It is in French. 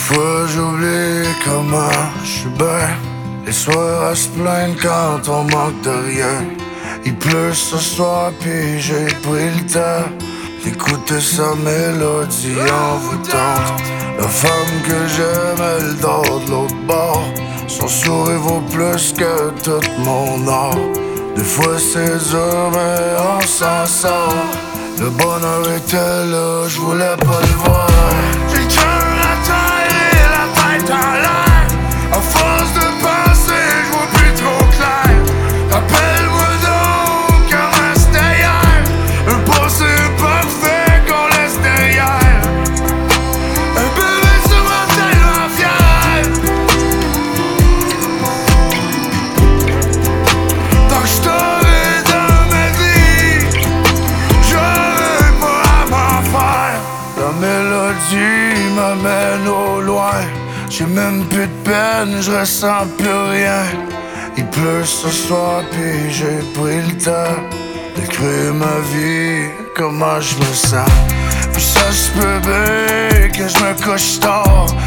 fois j'oublie comment je suis bien. Les soirs à se plaindre quand on manque de rien. Il pleut ce soir pis j'ai pris le temps d'écouter sa mélodie envoûtante. La femme que j'aime, elle dort de l'autre bord. Son sourire vaut plus que tout mon or. Des fois c'est dur mais on s'en sort. Le bonheur était là, je voulais pas le voir. J'ai le cœur à terre et la tête en l'air. À force de penser, je vois plus trop clair. Rappelle-moi donc comment c'était hier. Un passé parfait qu'on laisse derrière. Un bébé sur ma tellement fier. Tant que j't'aurai dans ma vie, j'aurai pas à m'en faire. La mélodie m'amène au loin. J'ai même plus de peine, je ressens plus rien. Il pleut ce soir pis j'ai pris le temps d'écrire ma vie, comment je me sens. Puis ça se peut bien que je me couche tard.